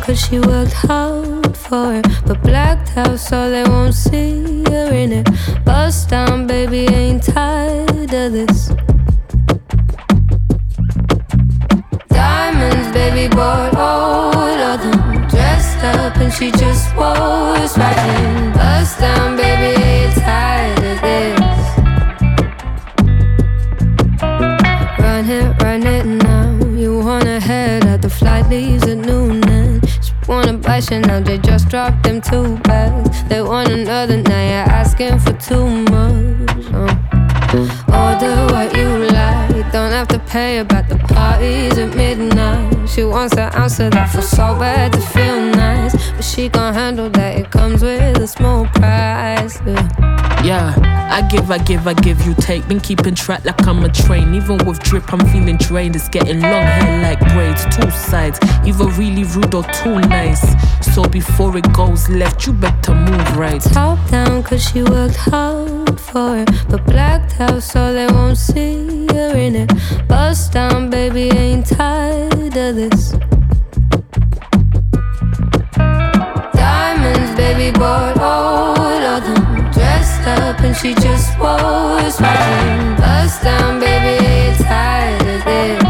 cause she worked hard for it, but blacked out so they won't see her in it. Bust down, baby, ain't tired of this. Diamonds, baby, bought all of them. Dressed up and she just was right. Bust down, baby, ain't tired of this. Run it now. You wanna head out, the flight leaves at noon and she wanna buy Chanel, they just dropped them 2 bags. They want another, now you're asking for too much. Order what you like, don't have to pay about the parties at midnight. She wants an ounce of that, feels so bad to feel nice, but she gon' handle that, it comes with a small price. Yeah, I give, you take. Been keeping track like I'm a train. Even with drip, I'm feeling drained. It's getting long hair like braids, 2 sides, either really rude or too nice. So before it goes left, you better move right. Top down, cause she worked hard for it, but blacked out so they won't see her in it. Bust down, baby, ain't tired of this. Diamonds, baby, bought all of them. Dressed up and she just was right. Bust down, baby, ain't tired of this.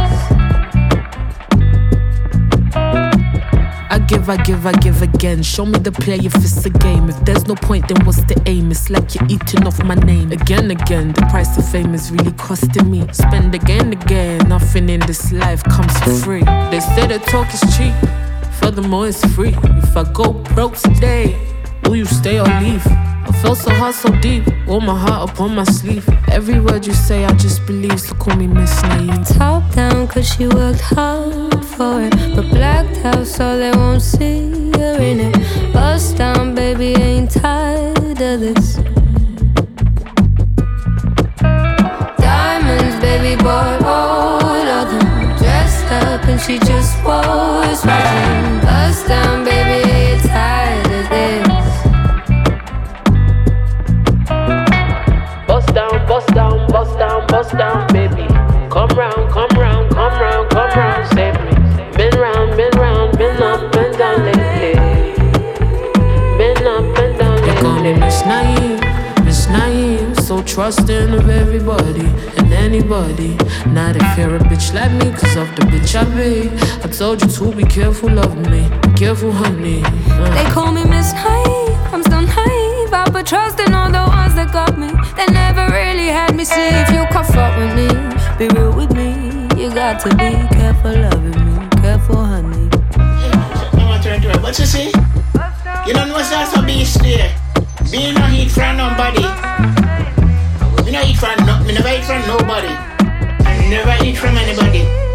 I give again. Show me the play if it's a game. If there's no point, then what's the aim? It's like you're eating off my name. Again, the price of fame is really costing me. Spend again. Nothing in this life comes for free. They say the talk is cheap, furthermore it's free. If I go broke today, will you stay or leave? I felt so hard, so deep, wore my heart up on my sleeve. Every word you say, I just believe, so call me Miss Naive. Top down, cause she worked hard for it, but blacked out so they won't see her in it. Bust down, baby, ain't tired of this. Diamonds, baby, bought all of them. Dressed up and she just was right. Bust down, baby, ain't tired of this. Bust down, baby. Come round, save me. Been round, been up and down lately. Been up and down lately. They call me Miss Naive, so trusting of everybody and anybody. Now they fear a bitch like me, cause of the bitch I be. I told you to be careful of me, be careful, honey. They call me Miss Naive, I'm still naive. I put trust in all the ones that got me. They never really had me see. If you cough up with me, be real with me. You got to be careful loving me, careful, honey. But you see, you don't know what's also beast there. Me no eat from nobody. Me no eat from me never eat from nobody. I never eat from anybody.